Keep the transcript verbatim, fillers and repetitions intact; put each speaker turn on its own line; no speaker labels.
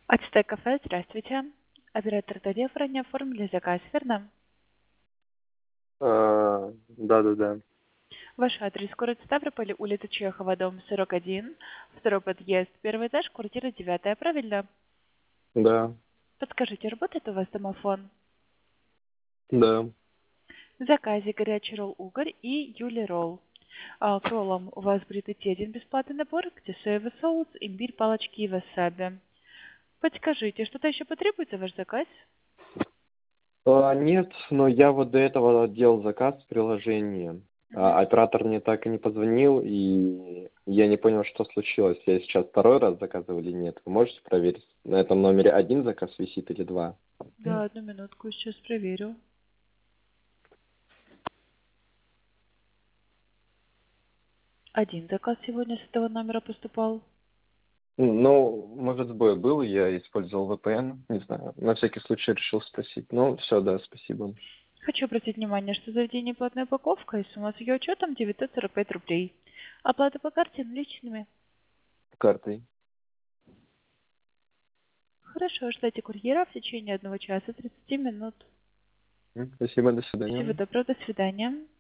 Ацтек кафе, здравствуйте. Оператор тарифа ранее оформили заказ, верно?
А, да-да-да.
Ваш адрес город Ставрополь, улица Чехова, дом сорок один, второй подъезд, первый этаж, квартира девятая, правильно?
Да,
Подскажите, работает у вас домофон?
да.
В заказе горячий ролл угорь и юли ролл. А, к роллам у вас будет идти один бесплатный набор, где соевый соус, имбирь, палочки и васаби. Подскажите, что-то еще потребуется в ваш заказ?
А, нет, но я вот до этого делал заказ в приложении.
Мгм.
А, оператор мне так и не позвонил, и я не понял, что случилось. Я сейчас второй раз заказывал или нет. Вы можете проверить? На этом номере один заказ висит или два?
Да, одну минутку, сейчас проверю. Один заказ сегодня с этого номера поступал.
Ну, может, сбой был, я использовал ви пи эн, не знаю. На всякий случай решил спросить. Ну, все, да, спасибо.
Хочу обратить внимание, что заведение платная упаковка и сумма с ее учетом девятьсот сорок пять рублей. Оплата по карте наличными.
Картой.
Хорошо, ждайте курьера в течение одного часа тридцати минут.
М, Спасибо, до
Всего
свидания.
доброго, до свидания.